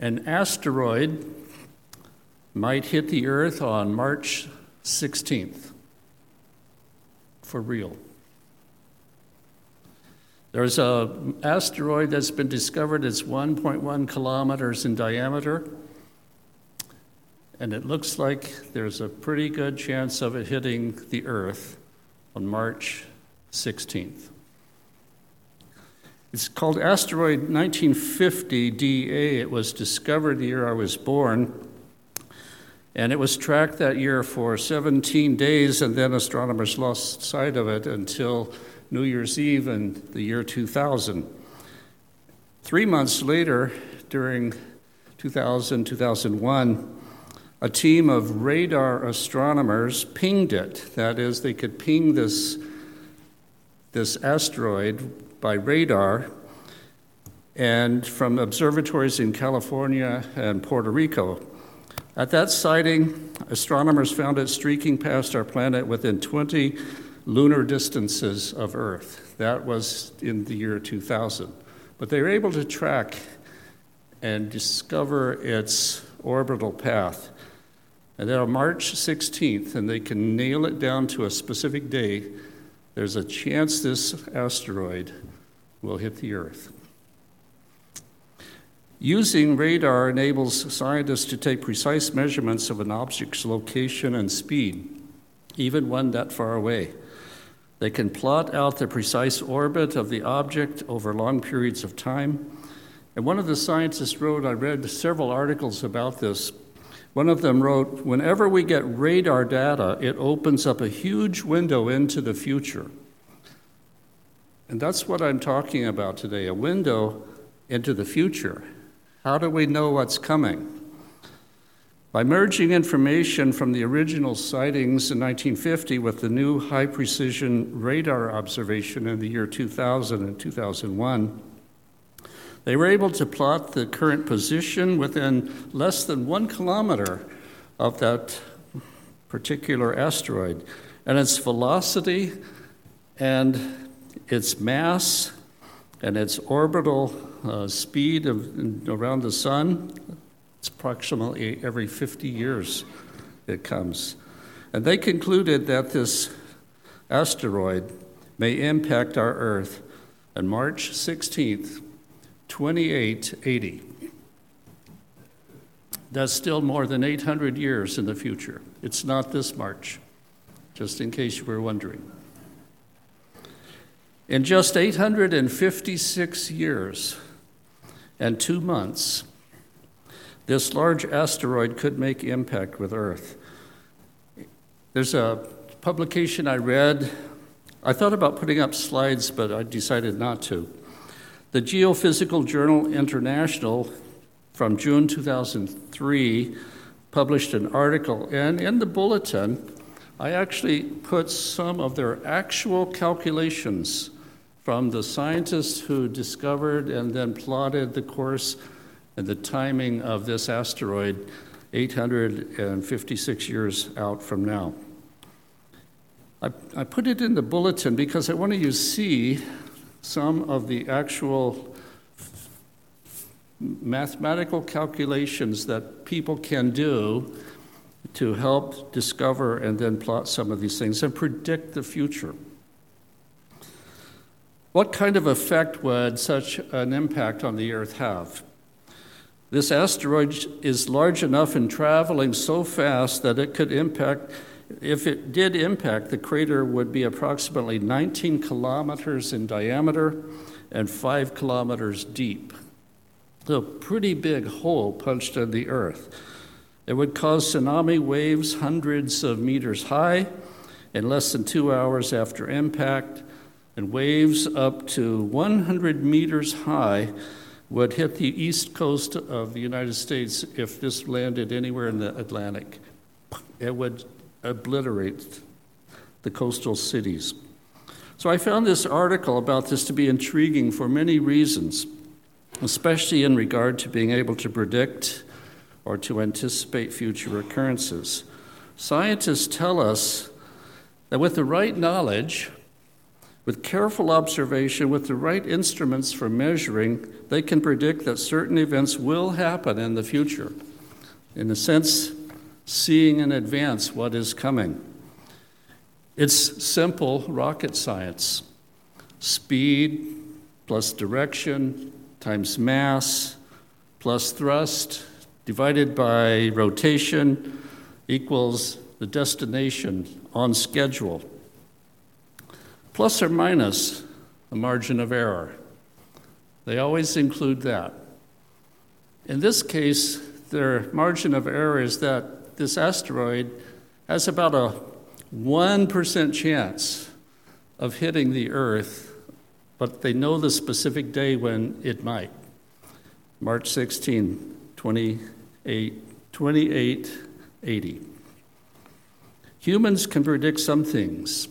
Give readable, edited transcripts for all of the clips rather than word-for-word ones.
An asteroid might hit the Earth on March 16th. For real. There's an asteroid that's been discovered. It's 1.1 kilometers in diameter. And it looks like there's a pretty good chance of it hitting the Earth on March 16th. It's called asteroid 1950 DA. It was discovered the year I was born. And it was tracked that year for 17 days, and then astronomers lost sight of it until New Year's Eve in the year 2000. 3 months later, during 2001, a team of radar astronomers pinged it. That is, they could ping this asteroid by radar, and from observatories in California and Puerto Rico. At that sighting, astronomers found it streaking past our planet within 20 lunar distances of Earth. That was in the year 2000. But they were able to track and discover its orbital path. And then on March 16th, and they can nail it down to a specific day, there's a chance this asteroid will hit the Earth. Using radar enables scientists to take precise measurements of an object's location and speed, even one that far away. They can plot out the precise orbit of the object over long periods of time. And one of the scientists wrote, I read several articles about this. One of them wrote, whenever we get radar data, it opens up a huge window into the future. And that's what I'm talking about today, a window into the future. How do we know what's coming? By merging information from the original sightings in 1950 with the new high-precision radar observation in the year 2000 and 2001, they were able to plot the current position within less than 1 kilometer of that particular asteroid, and its velocity and its mass and its orbital speed around the sun. It's approximately every 50 years it comes. And they concluded that this asteroid may impact our Earth on March 16th, 2880. That's still more than 800 years in the future. It's not this March, just in case you were wondering. In just 856 years and 2 months, this large asteroid could make impact with Earth. There's a publication I read. I thought about putting up slides, but I decided not to. The Geophysical Journal International from June 2003 published an article, and in the bulletin, I actually put some of their actual calculations from the scientists who discovered and then plotted the course and the timing of this asteroid 856 years out from now. I put it in the bulletin because I wanted you to see some of the actual mathematical calculations that people can do to help discover and then plot some of these things and predict the future. What kind of effect would such an impact on the Earth have? This asteroid is large enough and traveling so fast that it could impact, if it did impact, the crater would be approximately 19 kilometers in diameter and 5 kilometers deep. So a pretty big hole punched in the Earth. It would cause tsunami waves hundreds of meters high in less than 2 hours after impact, and waves up to 100 meters high would hit the east coast of the United States if this landed anywhere in the Atlantic. It would obliterate the coastal cities. So I found this article about this to be intriguing for many reasons, especially in regard to being able to predict or to anticipate future occurrences. Scientists tell us that with the right knowledge, With careful observation, with the right instruments for measuring, they can predict that certain events will happen in the future. In a sense, seeing in advance what is coming. It's simple rocket science. Speed plus direction times mass plus thrust divided by rotation equals the destination on schedule. Plus or minus a margin of error. They always include that. In this case, their margin of error is that this asteroid has about a 1% chance of hitting the Earth, but they know the specific day when it might. March 16, 2880. Humans can predict some things,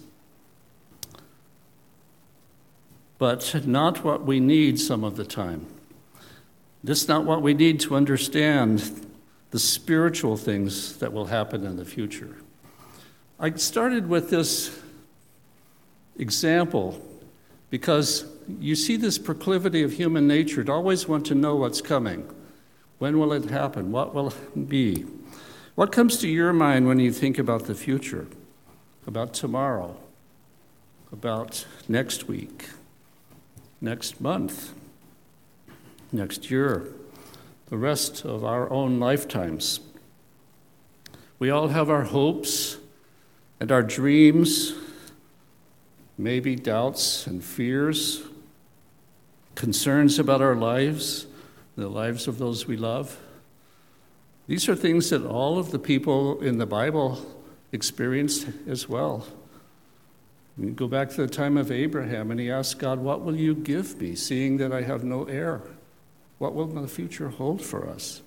but not what we need some of the time. This is not what we need to understand the spiritual things that will happen in the future. I started with this example because you see this proclivity of human nature to always want to know what's coming. When will it happen? What will it be? What comes to your mind when you think about the future? About tomorrow? About next week? Next month? Next year? The rest of our own lifetimes? We all have our hopes and our dreams, maybe doubts and fears, concerns about our lives, the lives of those we love. These are things that all of the people in the Bible experienced as well. You go back to the time of Abraham, and he asked God, "What will you give me, seeing that I have no heir? What will the future hold for us?"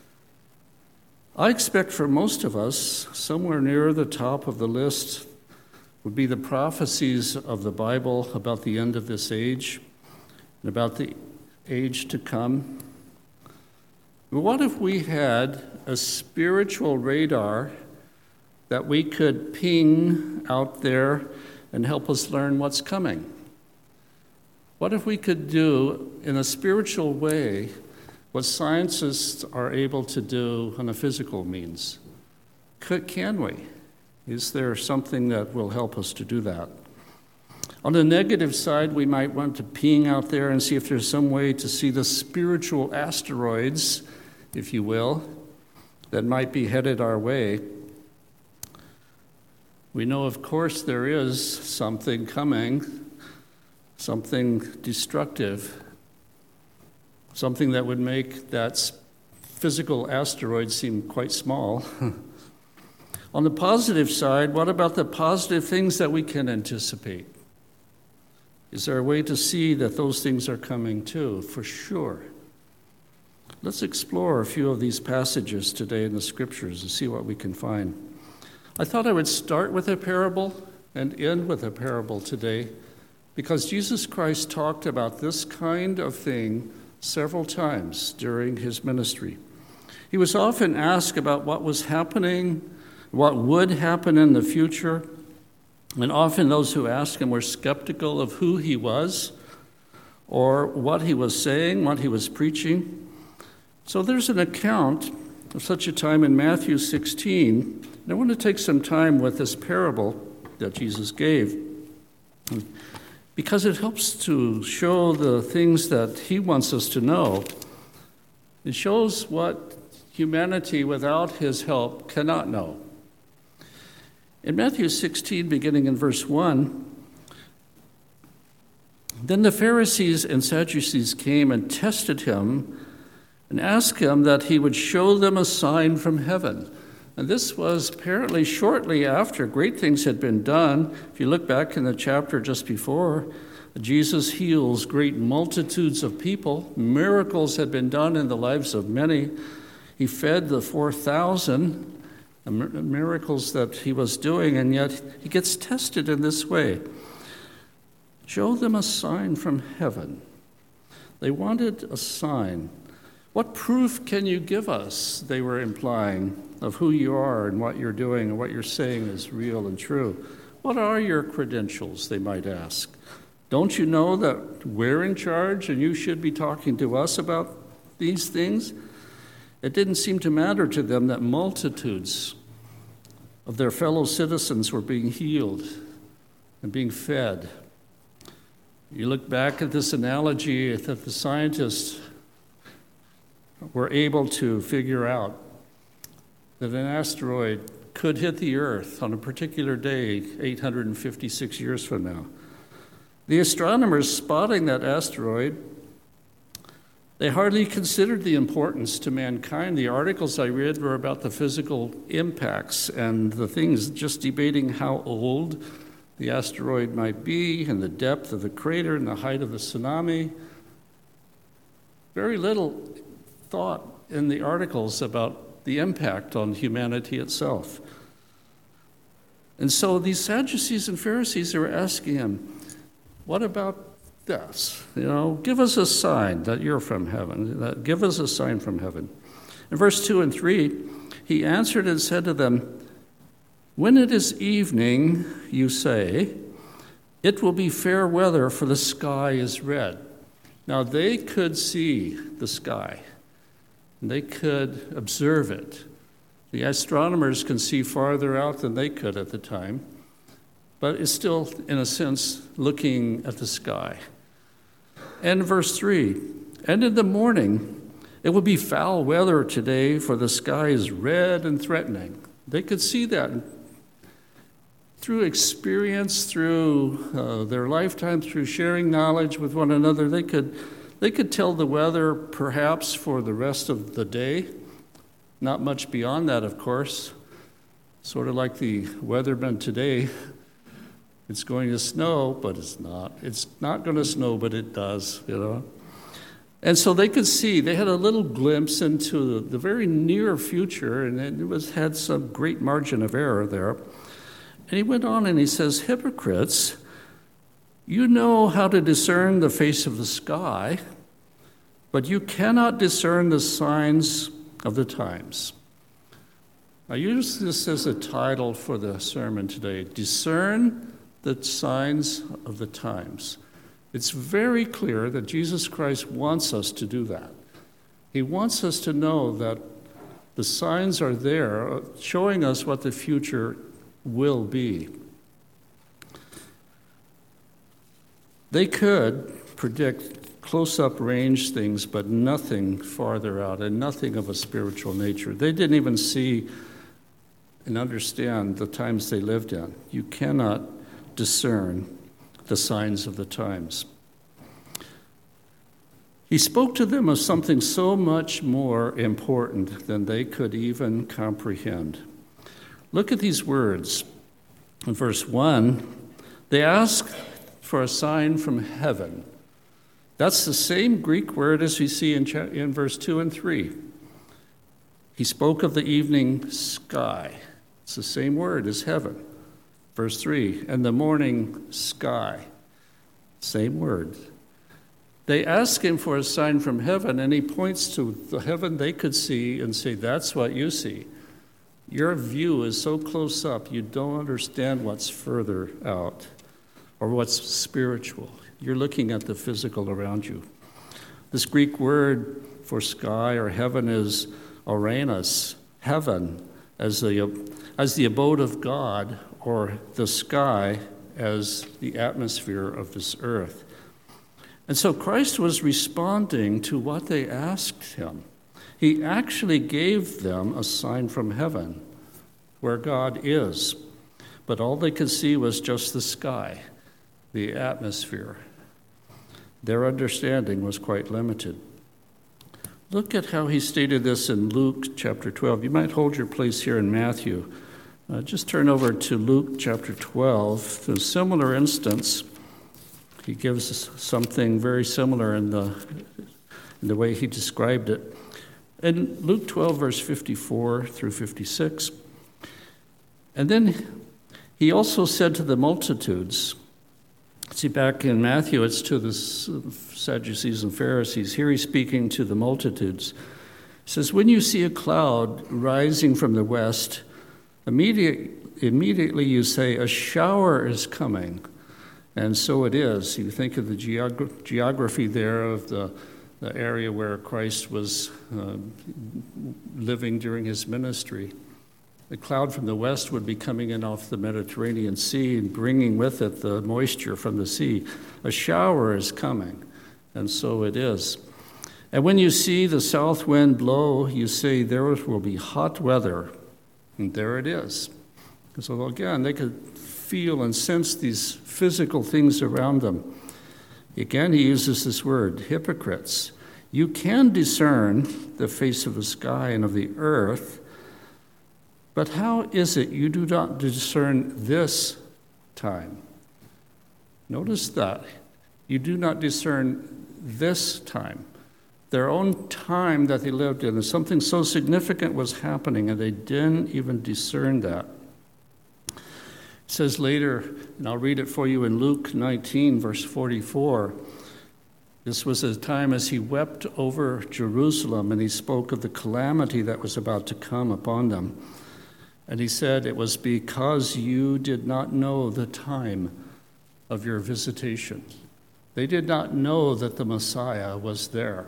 I expect for most of us, somewhere near the top of the list would be the prophecies of the Bible about the end of this age and about the age to come. But what if we had a spiritual radar that we could ping out there and help us learn what's coming? What if we could do, in a spiritual way, what scientists are able to do on a physical means? Can we? Is there something that will help us to do that? On the negative side, we might want to ping out there and see if there's some way to see the spiritual asteroids, if you will, that might be headed our way. We know, of course, there is something coming, something destructive, something that would make that physical asteroid seem quite small. On the positive side, what about the positive things that we can anticipate? Is there a way to see that those things are coming too? For sure. Let's explore a few of these passages today in the Scriptures and see what we can find. I thought I would start with a parable and end with a parable today because Jesus Christ talked about this kind of thing several times during his ministry. He was often asked about what was happening, what would happen in the future, and often those who asked him were skeptical of who he was or what he was saying, what he was preaching. So there's an account of such a time in Matthew 16. And I want to take some time with this parable that Jesus gave because it helps to show the things that he wants us to know. It shows what humanity without his help cannot know. In Matthew 16, beginning in verse 1, then the Pharisees and Sadducees came and tested him and asked him that he would show them a sign from heaven. And this was apparently shortly after great things had been done. If you look back in the chapter just before, Jesus heals great multitudes of people. Miracles had been done in the lives of many. He fed the 4,000, miracles that he was doing, and yet he gets tested in this way. Show them a sign from heaven. They wanted a sign. What proof can you give us, they were implying, of who you are and what you're doing and what you're saying is real and true? What are your credentials, they might ask. Don't you know that we're in charge and you should be talking to us about these things? It didn't seem to matter to them that multitudes of their fellow citizens were being healed and being fed. You look back at this analogy that the scientists were able to figure out that an asteroid could hit the Earth on a particular day 856 years from now. The astronomers spotting that asteroid, they hardly considered the importance to mankind. The articles I read were about the physical impacts and the things, just debating how old the asteroid might be and the depth of the crater and the height of the tsunami. Very little thought in the articles about the impact on humanity itself. And so these Sadducees and Pharisees are asking him, what about this? Give us a sign that you're from heaven. Give us a sign from heaven. In verse 2 and 3, he answered and said to them, when it is evening, you say, it will be fair weather, for the sky is red. Now they could see the sky, and they could observe it. The astronomers can see farther out than they could at the time, but it's still, in a sense, looking at the sky. And verse 3, and in the morning, it will be foul weather today, for the sky is red and threatening. They could see that through experience, through their lifetime, through sharing knowledge with one another. They could tell the weather perhaps for the rest of the day. Not much beyond that, of course. Sort of like the weathermen today. It's going to snow, but it's not. It's not going to snow, but it does, And so they could see, they had a little glimpse into the very near future, and it had some great margin of error there. And he went on and he says, hypocrites, you know how to discern the face of the sky, but you cannot discern the signs of the times. I use this as a title for the sermon today, Discern the Signs of the Times. It's very clear that Jesus Christ wants us to do that. He wants us to know that the signs are there, showing us what the future will be. They could predict close-up range things, but nothing farther out and nothing of a spiritual nature. They didn't even see and understand the times they lived in. You cannot discern the signs of the times. He spoke to them of something so much more important than they could even comprehend. Look at these words. In verse 1, they ask for a sign from heaven. That's the same Greek word as we see in verse 2 and 3. He spoke of the evening sky. It's the same word as heaven. Verse 3, and the morning sky. Same word. They ask him for a sign from heaven, and he points to the heaven they could see and say, that's what you see. Your view is so close up, you don't understand what's further out or what's spiritual. You're looking at the physical around you. This Greek word for sky or heaven is Uranus, heaven, as the abode of God, or the sky as the atmosphere of this earth. And so Christ was responding to what they asked him. He actually gave them a sign from heaven where God is, but all they could see was just the sky, the atmosphere. Their understanding was quite limited. Look at how he stated this in Luke chapter 12. You might hold your place here in Matthew. Just turn over to Luke chapter 12. In a similar instance, he gives us something very similar in the way he described it. In Luke 12, verse 54 through 56, and then he also said to the multitudes, see, back in Matthew, it's to the Sadducees and Pharisees. Here he's speaking to the multitudes. He says, when you see a cloud rising from the west, Immediately you say, a shower is coming. And so it is. You think of the geography there of the area where Christ was living during his ministry. The cloud from the west would be coming in off the Mediterranean Sea and bringing with it the moisture from the sea. A shower is coming, and so it is. And when you see the south wind blow, you say there will be hot weather, and there it is. So again, they could feel and sense these physical things around them. Again, he uses this word, hypocrites. You can discern the face of the sky and of the earth, but how is it you do not discern this time? Notice that. You do not discern this time. Their own time that they lived in, and something so significant was happening, and they didn't even discern that. It says later, and I'll read it for you in Luke 19, verse 44, this was a time as he wept over Jerusalem, and he spoke of the calamity that was about to come upon them. And he said, it was because you did not know the time of your visitation. They did not know that the Messiah was there.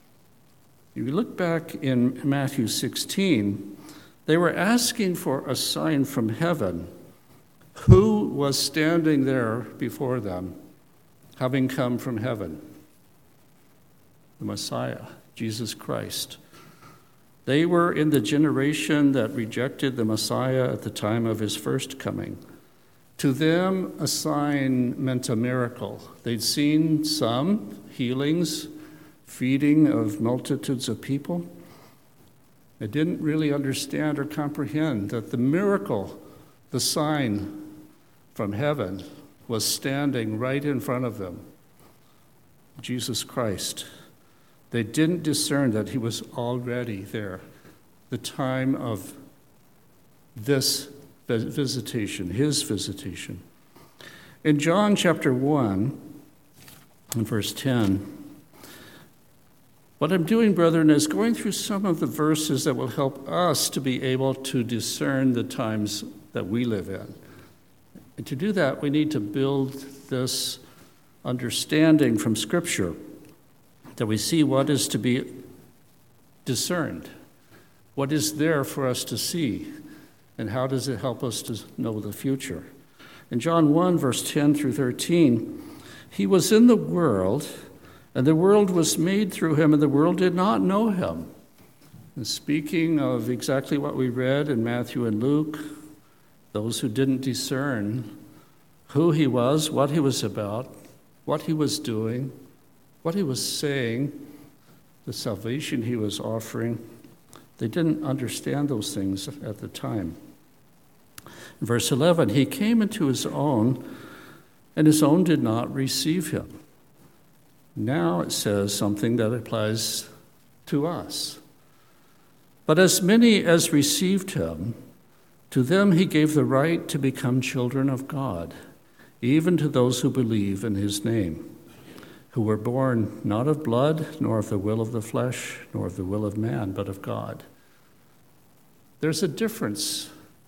If you look back in Matthew 16, they were asking for a sign from heaven. Who was standing there before them, having come from heaven? The Messiah, Jesus Christ. They were in the generation that rejected the Messiah at the time of his first coming. To them, a sign meant a miracle. They'd seen some healings, feeding of multitudes of people. They didn't really understand or comprehend that the miracle, the sign from heaven, was standing right in front of them. Jesus Christ. They didn't discern that he was already there, the time of this visitation, his visitation. In John chapter 1, in verse 10, what I'm doing, brethren, is going through some of the verses that will help us to be able to discern the times that we live in. And to do that, we need to build this understanding from Scripture, that we see what is to be discerned, what is there for us to see, and how does it help us to know the future. In John 1, verse 10 through 13, he was in the world, and the world was made through him, and the world did not know him. And speaking of exactly what we read in Matthew and Luke, those who didn't discern who he was, what he was about, what he was doing, what he was saying, the salvation he was offering, they didn't understand those things at the time. In verse 11, he came into his own, and his own did not receive him. Now it says something that applies to us. But as many as received him, to them he gave the right to become children of God, even to those who believe in his name, who were born not of blood, nor of the will of the flesh, nor of the will of man, but of God. There's a difference.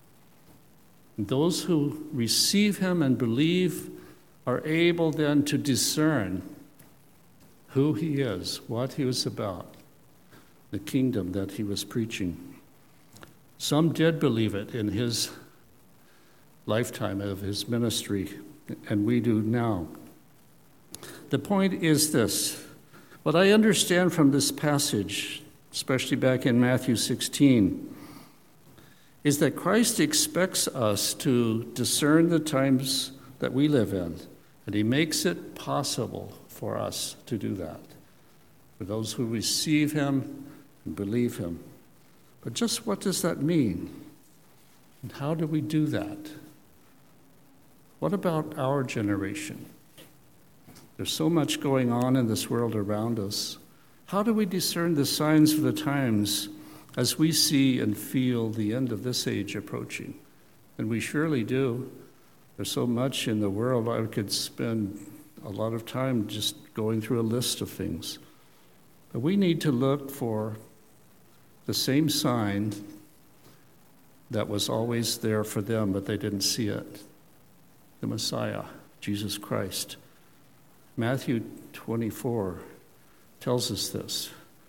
Those who receive him and believe are able then to discern who he is, what he was about, the kingdom that he was preaching. Some did believe it in his lifetime of his ministry, and we do now. The point is this. What I understand from this passage, especially back in Matthew 16, is that Christ expects us to discern the times that we live in, and he makes it possible for us to do that, for those who receive him and believe him. But just what does that mean? And how do we do that? What about our generation? There's so much going on in this world around us. How do we discern the signs of the times as we see and feel the end of this age approaching? And we surely do. There's so much in the world. I could spend a lot of time just going through a list of things. But we need to look for the same sign that was always there for them, but they didn't see it. The Messiah, Jesus Christ. Matthew 24 tells us this.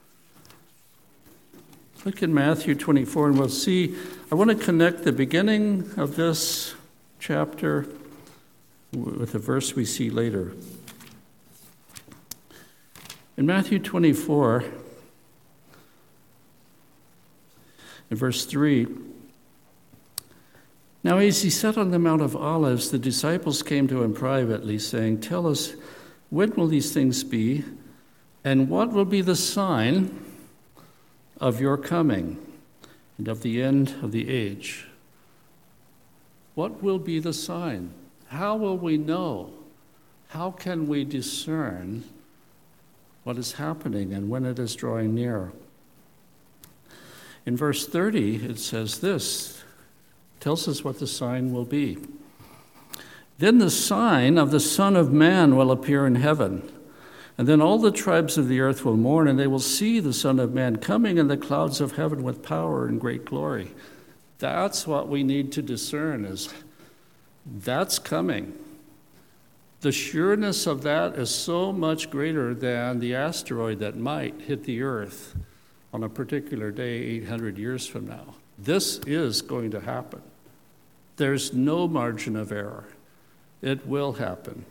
Look in Matthew 24 and we'll see. I want to connect the beginning of this chapter with the verse we see later. In Matthew 24, in verse 3, now as he sat on the Mount of Olives, the disciples came to him privately, saying, "Tell us, when will these things be, and what will be the sign of your coming and of the end of the age?" What will be the sign? How will we know? How can we discern what is happening and when it is drawing near? In verse 30, it says this, tells us what the sign will be. Then the sign of the Son of Man will appear in heaven, and then all the tribes of the earth will mourn, and they will see the Son of Man coming in the clouds of heaven with power and great glory. That's what we need to discern, is that's coming. The sureness of that is so much greater than the asteroid that might hit the earth on a particular day 800 years from now. This is going to happen. There's no margin of error. It will happen.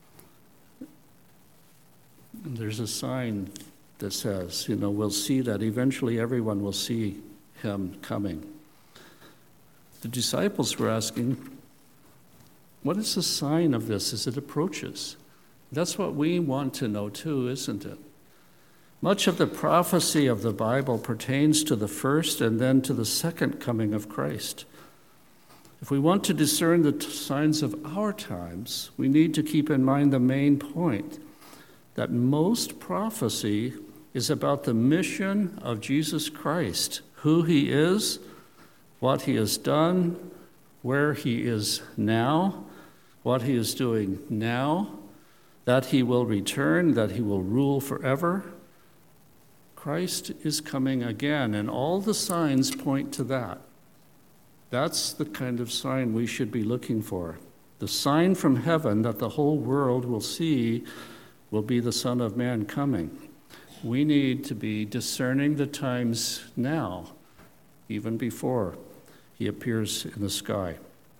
There's a sign that says, we'll see that. Eventually everyone will see him coming. The disciples were asking, what is the sign of this as it approaches? That's what we want to know too, isn't it? Much of the prophecy of the Bible pertains to the first and then to the second coming of Christ. If we want to discern the signs of our times, we need to keep in mind the main point, that most prophecy is about the mission of Jesus Christ, who he is, what he has done, where he is now, what he is doing now, that he will return, that he will rule forever. Christ is coming again, and all the signs point to that. That's the kind of sign we should be looking for. The sign from heaven that the whole world will see will be the Son of Man coming. We need to be discerning the times now, even before he appears in the sky.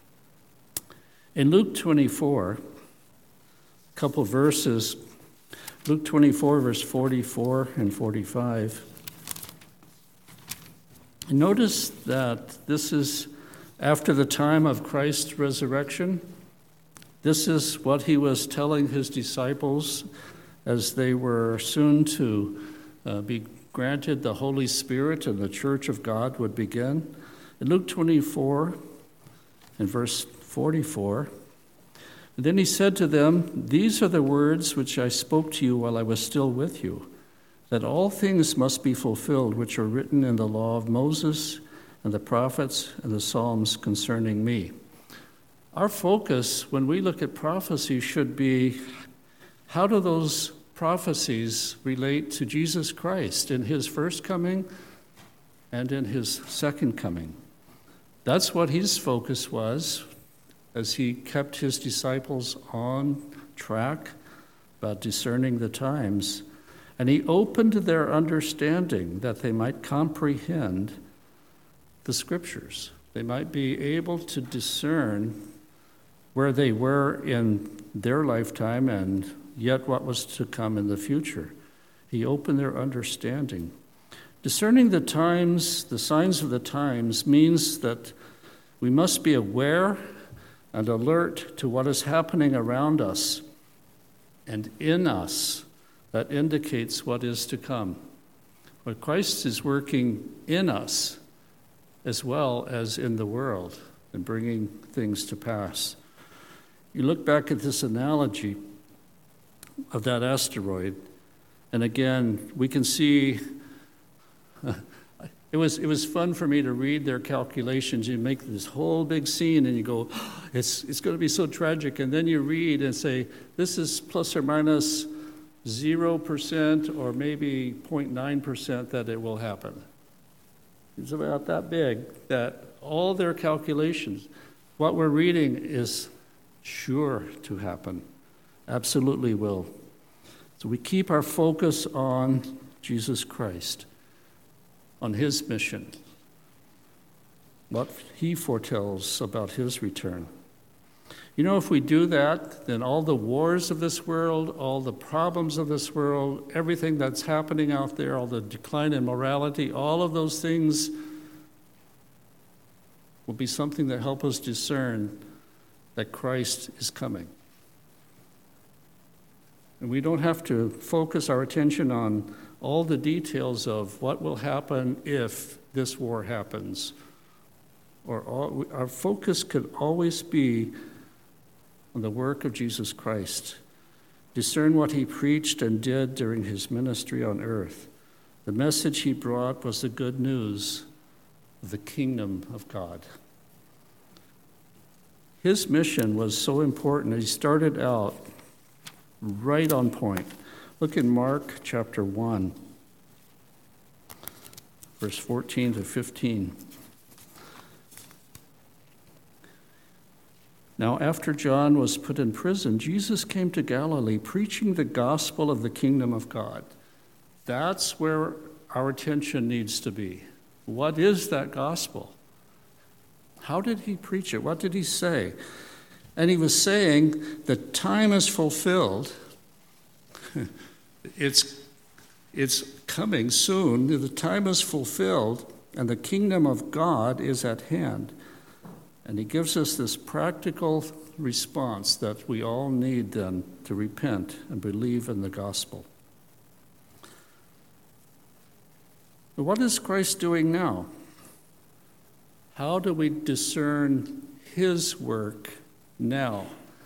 In Luke 24, a couple verses, Luke 24, verse 44 and 45. Notice that this is after the time of Christ's resurrection. This is what he was telling his disciples as they were soon to be granted the Holy Spirit and the church of God would begin. In Luke 24 and verse 44, and then he said to them, "These are the words which I spoke to you while I was still with you, that all things must be fulfilled which are written in the law of Moses and the prophets and the Psalms concerning me." Our focus when we look at prophecy should be, how do those prophecies relate to Jesus Christ in his first coming and in his second coming? That's what his focus was as he kept his disciples on track about discerning the times. And he opened their understanding that they might comprehend the scriptures. They might be able to discern where they were in their lifetime and yet what was to come in the future. He opened their understanding. Discerning the times, the signs of the times, means that we must be aware and alert to what is happening around us and in us that indicates what is to come. But Christ is working in us as well as in the world and bringing things to pass. You look back at this analogy of that asteroid, and again, we can see it was fun for me to read their calculations. You make this whole big scene and you go, it's going to be so tragic. And then you read and say, this is plus or minus 0% or maybe 0.9% that it will happen. is about that big, that all their calculations, what we're reading is sure to happen, absolutely will. So we keep our focus on Jesus Christ, on his mission, what he foretells about his return. You know, if we do that, then all the wars of this world, all the problems of this world, everything that's happening out there, all the decline in morality, all of those things will be something that help us discern that Christ is coming. And we don't have to focus our attention on all the details of what will happen if this war happens. Our focus could always be on the work of Jesus Christ. Discern what he preached and did during his ministry on earth. The message he brought was the good news of the kingdom of God. His mission was so important. He started out right on point. Look in Mark chapter 1, verse 14 to 15. Now, after John was put in prison, Jesus came to Galilee preaching the gospel of the kingdom of God. That's where our attention needs to be. What is that gospel? How did he preach it? What did he say? And he was saying, the time is fulfilled. It's coming soon. The time is fulfilled, and the kingdom of God is at hand. And he gives us this practical response that we all need then to repent and believe in the gospel. But what is Christ doing now? How do we discern his work now?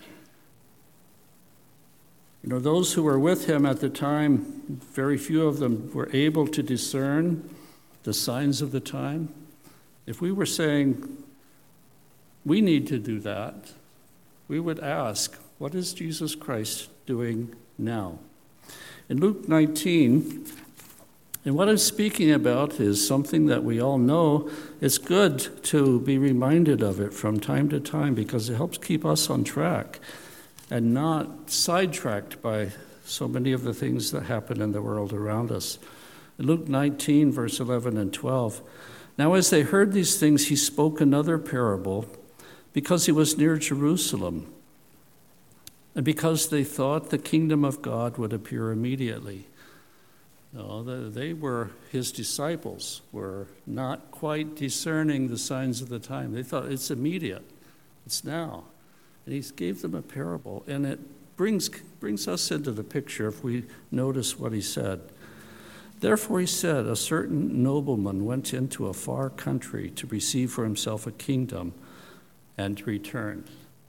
You know, those who were with him at the time, very few of them were able to discern the signs of the time. If we were saying, we need to do that, we would ask, what is Jesus Christ doing now? In Luke 19, and what I'm speaking about is something that we all know. It's good to be reminded of it from time to time because it helps keep us on track and not sidetracked by so many of the things that happen in the world around us. In Luke 19, verse 11 and 12, now as they heard these things, he spoke another parable, because he was near Jerusalem, and because they thought the kingdom of God would appear immediately. No, they were, his disciples were not quite discerning the signs of the time. They thought it's immediate, it's now. And he gave them a parable, and it brings us into the picture if we notice what he said. Therefore he said, a certain nobleman went into a far country to receive for himself a kingdom, and returned.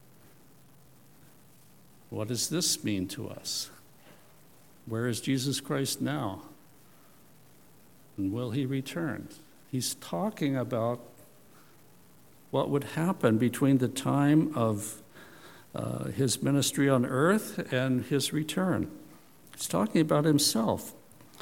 What does this mean to us? Where is Jesus Christ now? And will he return? He's talking about what would happen between the time of his ministry on earth and his return. He's talking about himself.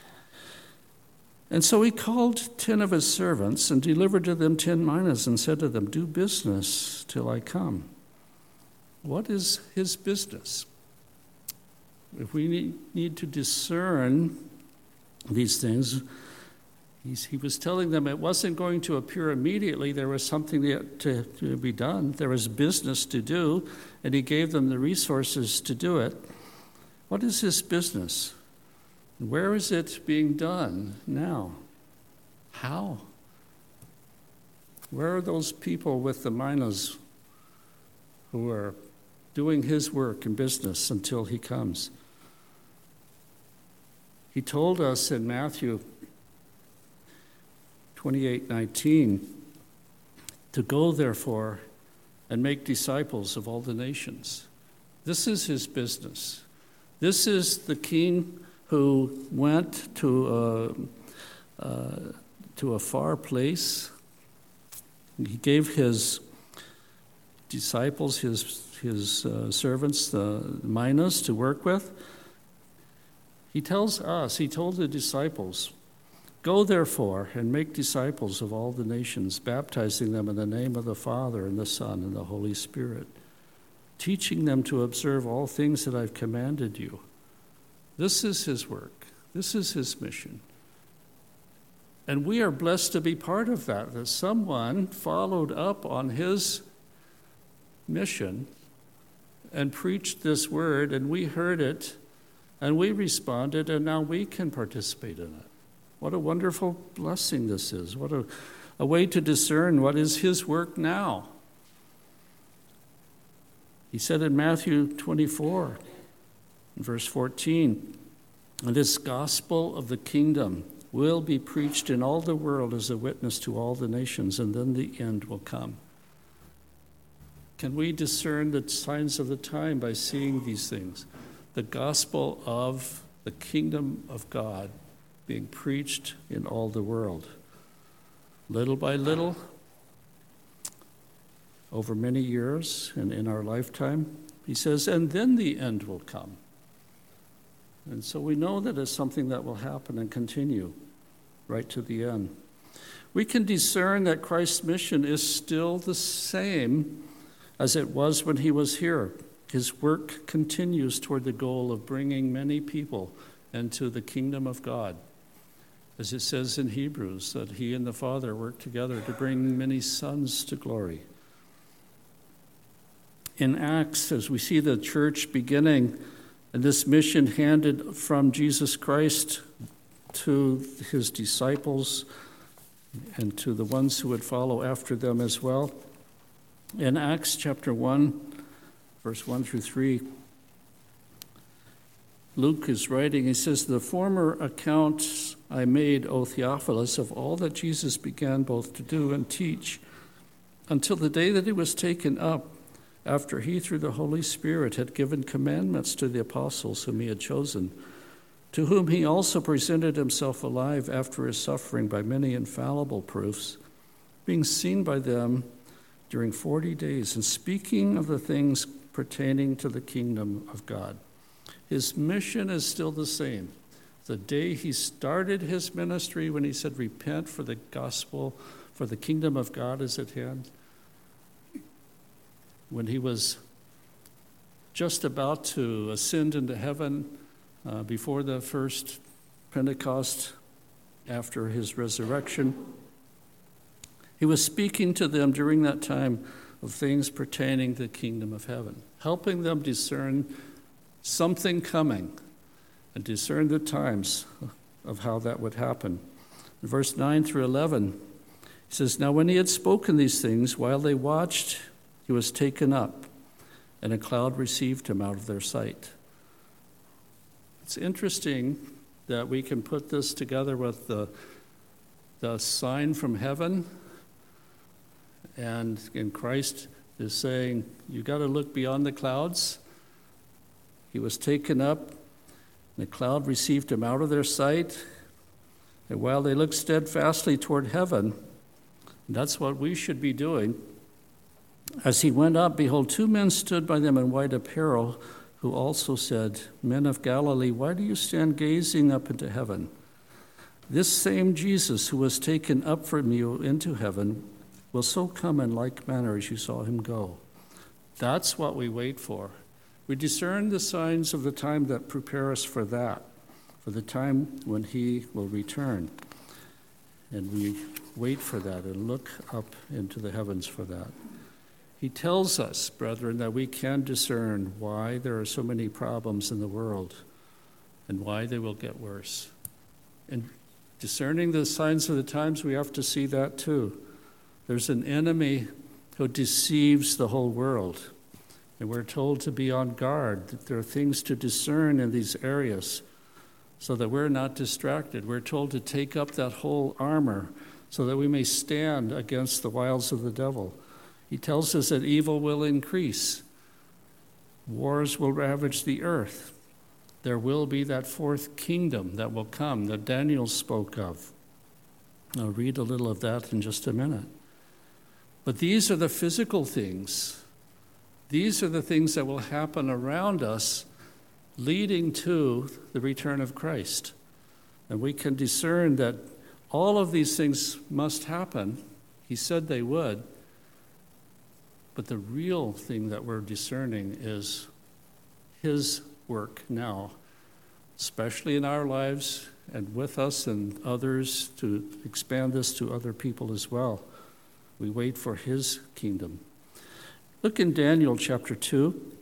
And so he called 10 of his servants and delivered to them 10 minas and said to them, do business till I come. What is his business? If we need to discern these things, he was telling them it wasn't going to appear immediately. There was something to be done. There was business to do, and he gave them the resources to do it. What is his business? Where is it being done now? How? Where are those people with the minas who are doing his work and business until he comes? He told us in Matthew 28:19 to go, therefore, and make disciples of all the nations. This is his business. This is the king who went to a far place. He gave his disciples, his servants, the minas to work with. He told the disciples, Go, therefore, and make disciples of all the nations, baptizing them in the name of the Father and the Son and the Holy Spirit, teaching them to observe all things that I've commanded you. This is his work. This is his mission. And we are blessed to be part of that someone followed up on his mission and preached this word, and we heard it, and we responded, and now we can participate in it. What a wonderful blessing this is. What a way to discern what is his work now. He said in Matthew 24, verse 14, "And this gospel of the kingdom will be preached in all the world as a witness to all the nations, and then the end will come." Can we discern the signs of the time by seeing these things? The gospel of the kingdom of God being preached in all the world. Little by little, over many years and in our lifetime, he says, and then the end will come. And so we know that it's something that will happen and continue right to the end. We can discern that Christ's mission is still the same as it was when he was here. His work continues toward the goal of bringing many people into the kingdom of God. As it says in Hebrews, that he and the Father work together to bring many sons to glory. In Acts, as we see the church beginning, and this mission handed from Jesus Christ to his disciples and to the ones who would follow after them as well. In Acts chapter 1, verse 1 through 3, Luke is writing, he says, "The former accounts I made, O Theophilus, of all that Jesus began both to do and teach, until the day that he was taken up, after he, through the Holy Spirit, had given commandments to the apostles whom he had chosen, to whom he also presented himself alive after his suffering by many infallible proofs, being seen by them during 40 days, and speaking of the things pertaining to the kingdom of God." His mission is still the same. The day he started his ministry, when he said, "Repent, for the gospel, for the kingdom of God is at hand," when he was just about to ascend into heaven before the first Pentecost after his resurrection, he was speaking to them during that time of things pertaining to the kingdom of heaven, helping them discern something coming and discern the times of how that would happen. In verse 9 through 11, he says, "Now when he had spoken these things, while they watched, he was taken up, and a cloud received him out of their sight." It's interesting that we can put this together with the sign from heaven, and in Christ is saying, you got to look beyond the clouds. He was taken up, and the cloud received him out of their sight, and while they looked steadfastly toward heaven, and that's what we should be doing, as he went up, behold, two men stood by them in white apparel, who also said, "Men of Galilee, why do you stand gazing up into heaven? This same Jesus who was taken up from you into heaven will so come in like manner as you saw him go." That's what we wait for. We discern the signs of the time that prepare us for that, for the time when he will return. And we wait for that and look up into the heavens for that. He tells us, brethren, that we can discern why there are so many problems in the world and why they will get worse. And discerning the signs of the times, we have to see that too. There's an enemy who deceives the whole world. And we're told to be on guard, that there are things to discern in these areas so that we're not distracted. We're told to take up that whole armor so that we may stand against the wiles of the devil. He tells us that evil will increase. Wars will ravage the earth. There will be that fourth kingdom that will come that Daniel spoke of. I'll read a little of that in just a minute. But these are the physical things. These are the things that will happen around us, leading to the return of Christ. And we can discern that All of these things must happen. He said they would. But the real thing that we're discerning is his work now, especially in our lives and with us and others, to expand this to other people as well. We wait for his kingdom. Look in Daniel chapter 2.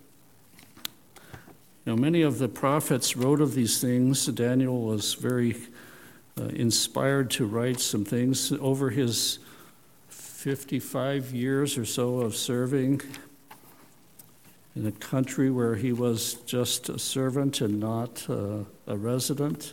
Many of the prophets wrote of these things. Daniel was very inspired to write some things over his 55 years or so of serving in a country where he was just a servant and not a resident.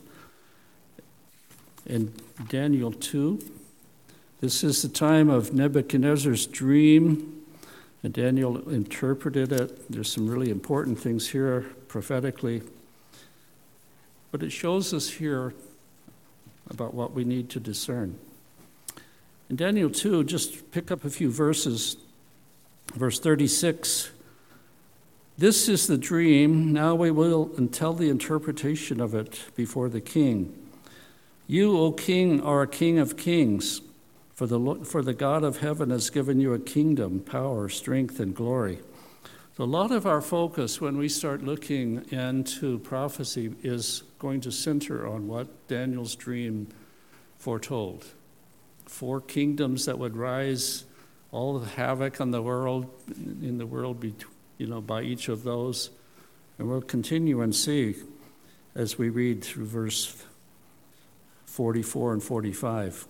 In Daniel 2, this is the time of Nebuchadnezzar's dream, and Daniel interpreted it. There's some really important things here prophetically, but it shows us here about what we need to discern. In Daniel 2, just pick up a few verses. Verse 36, "This is the dream. Now we will tell the interpretation of it before the king. You, O king, are a king of kings, for the God of heaven has given you a kingdom, power, strength, and glory." So a lot of our focus when we start looking into prophecy is going to center on what Daniel's dream foretold. 4 kingdoms that would rise, all the havoc on the world, in the world, by each of those. And we'll continue and see as we read through verse 44 and 45.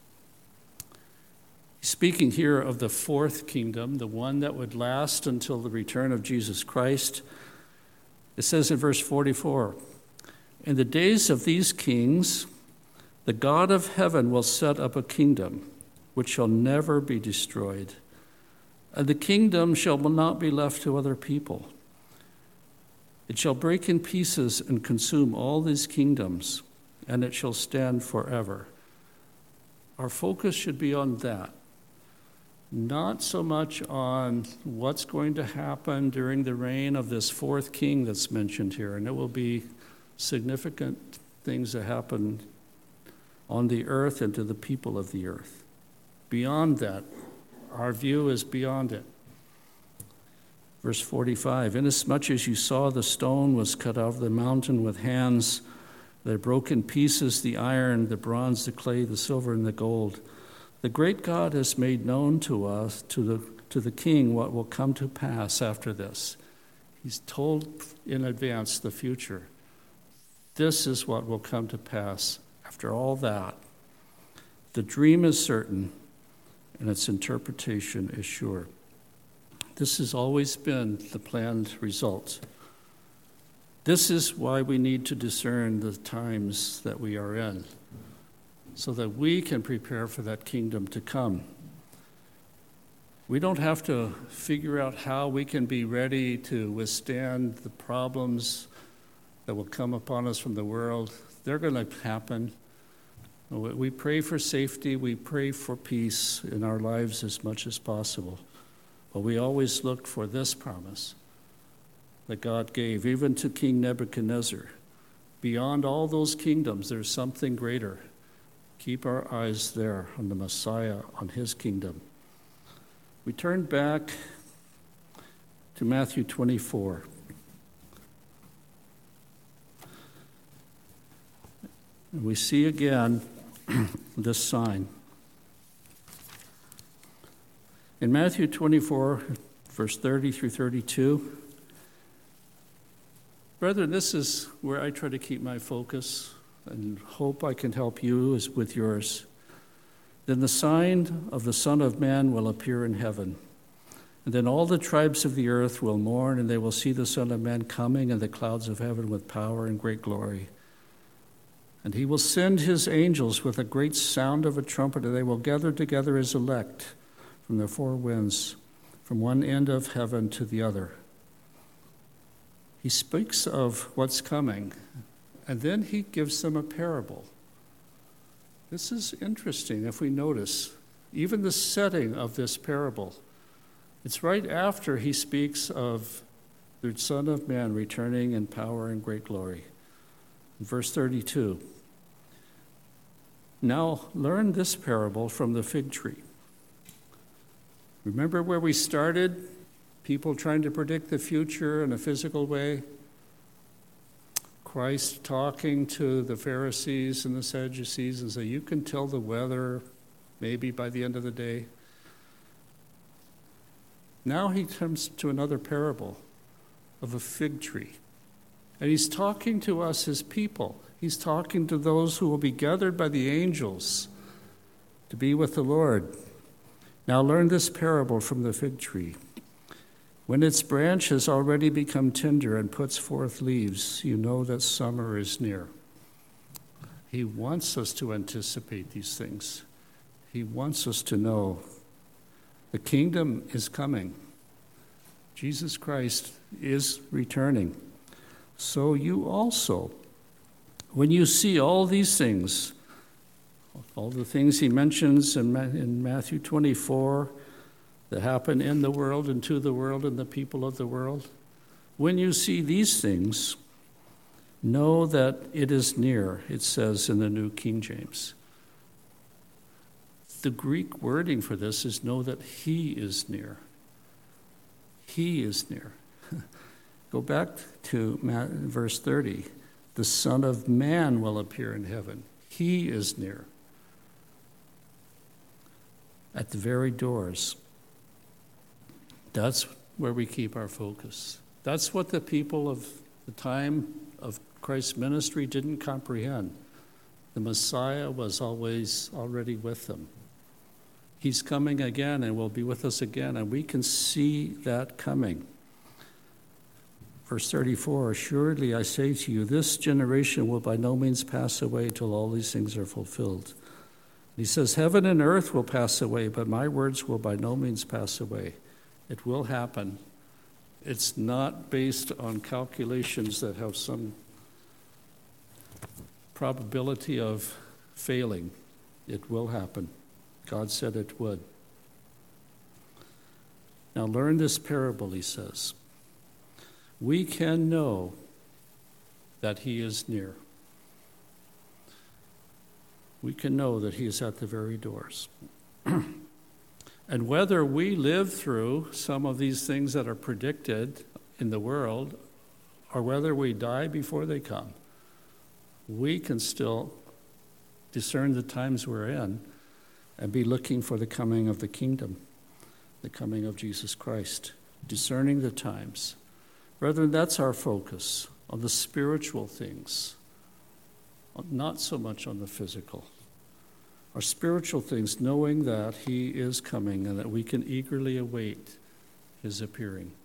Speaking here of the 4th kingdom, the one that would last until the return of Jesus Christ, it says in verse 44, "In the days of these kings, the God of heaven will set up a kingdom which shall never be destroyed, and the kingdom shall not be left to other people. It shall break in pieces and consume all these kingdoms, and it shall stand forever." Our focus should be on that. Not so much on what's going to happen during the reign of this 4th king that's mentioned here. And it will be significant things that happen on the earth and to the people of the earth. Beyond that, our view is beyond it. Verse 45, "Inasmuch as you saw the stone was cut out of the mountain with hands that broke in pieces the iron, the bronze, the clay, the silver, and the gold, the great God has made known to us, to the king, what will come to pass after this." He's told in advance the future. This is what will come to pass after all that. The dream is certain, and its interpretation is sure. This has always been the planned result. This is why we need to discern the times that we are in, so that we can prepare for that kingdom to come. We don't have to figure out how we can be ready to withstand the problems that will come upon us from the world. They're going to happen. We pray for safety, we pray for peace in our lives as much as possible. But we always look for this promise that God gave, even to King Nebuchadnezzar. Beyond all those kingdoms, there's something greater. Keep our eyes there on the Messiah, on his kingdom. We turn back to Matthew 24. And we see again this sign. In Matthew 24, verse 30 through 32, brethren, this is where I try to keep my focus and hope I can help you as with yours. "Then the sign of the Son of Man will appear in heaven. And then all the tribes of the earth will mourn, and they will see the Son of Man coming in the clouds of heaven with power and great glory. And he will send his angels with a great sound of a trumpet, and they will gather together his elect from the 4 winds, from one end of heaven to the other." He speaks of what's coming, and then he gives them a parable. This is interesting if we notice, even the setting of this parable. It's right after he speaks of the Son of Man returning in power and great glory. In verse 32, Now learn this parable from the fig tree. Remember where we started? People trying to predict the future in a physical way. Christ talking to the Pharisees and the Sadducees and say, you can tell the weather maybe by the end of the day. Now he comes to another parable of a fig tree. And he's talking to us, his people. He's talking to those who will be gathered by the angels to be with the Lord. Now learn this parable from the fig tree. When its branch has already become tender and puts forth leaves, you know that summer is near. He wants us to anticipate these things. He wants us to know the kingdom is coming. Jesus Christ is returning. So you also, when you see all these things, all the things he mentions in Matthew 24 that happen in the world and to the world and the people of the world, when you see these things, know that it is near, it says in the New King James. The Greek wording for this is know that he is near. He is near. Go back to verse 30. The Son of Man will appear in heaven. He is near. At the very doors. That's where we keep our focus. That's what the people of the time of Christ's ministry didn't comprehend. The Messiah was always already with them. He's coming again and will be with us again, and we can see that coming. Verse 34, assuredly I say to you, this generation will by no means pass away till all these things are fulfilled. He says, heaven and earth will pass away, but my words will by no means pass away. It will happen. It's not based on calculations that have some probability of failing. It will happen. God said it would. Now learn this parable, he says. We can know that he is near. We can know that he is at the very doors. And whether we live through some of these things that are predicted in the world, or whether we die before they come, we can still discern the times we're in and be looking for the coming of the kingdom, the coming of Jesus Christ, discerning the times. Brethren, that's our focus, on the spiritual things, not so much on the physical. Our spiritual things, knowing that he is coming and that we can eagerly await his appearing.